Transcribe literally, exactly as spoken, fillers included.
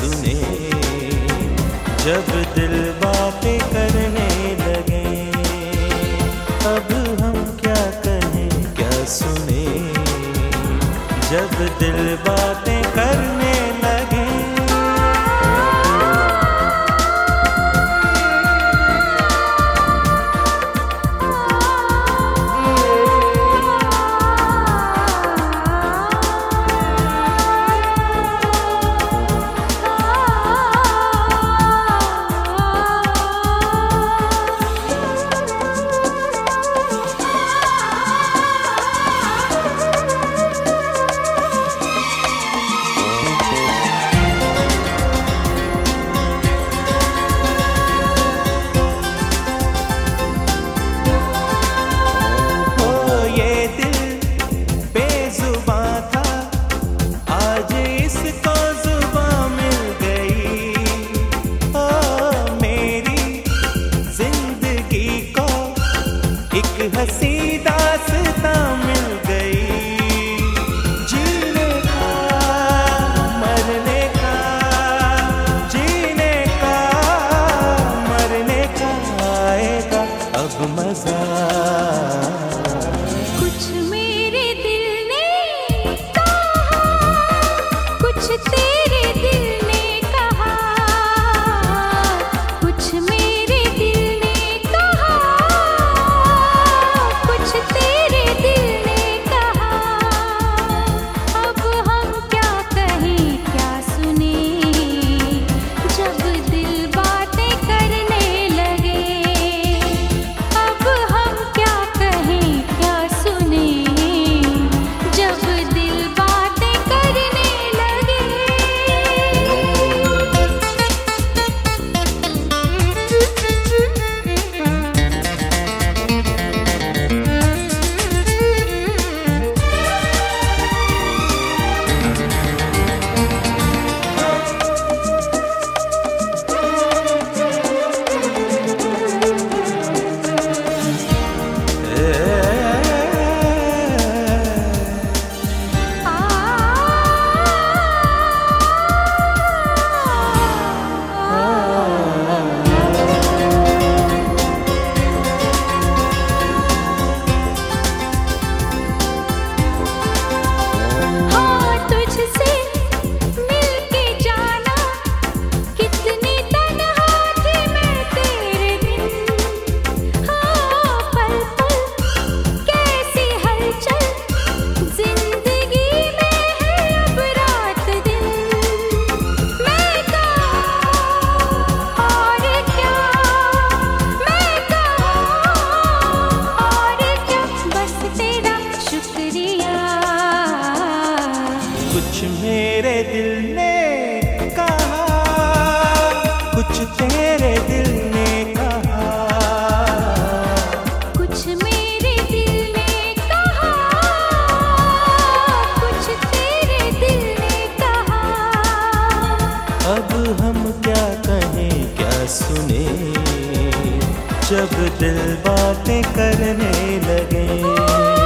सुने जब दिल बातें करने लगे। अब हम क्या कहें क्या सुने जब दिल बातें करने लगे। हंसी दास्तां मिल गई, जीने का मरने का, जीने का मरने का आएगा अब मजा। कुछ मेरे दिल ने कहा, कुछ तेरे दिल ने कहा, कुछ मेरे दिल ने कहा, तेरे दिल ने कहा। अब हम क्या कहें क्या सुने जब दिल बातें करने लगे। अब हम क्या कहें क्या सुने जब दिल बातें करने लगे। कुछ मेरे दिल ने कहा, कुछ तेरे दिल ने कहा, कुछ मेरे दिल ने कहा, कुछ तेरे दिल ने कहा। अब हम क्या कहें क्या सुने जब दिल बातें करने लगे।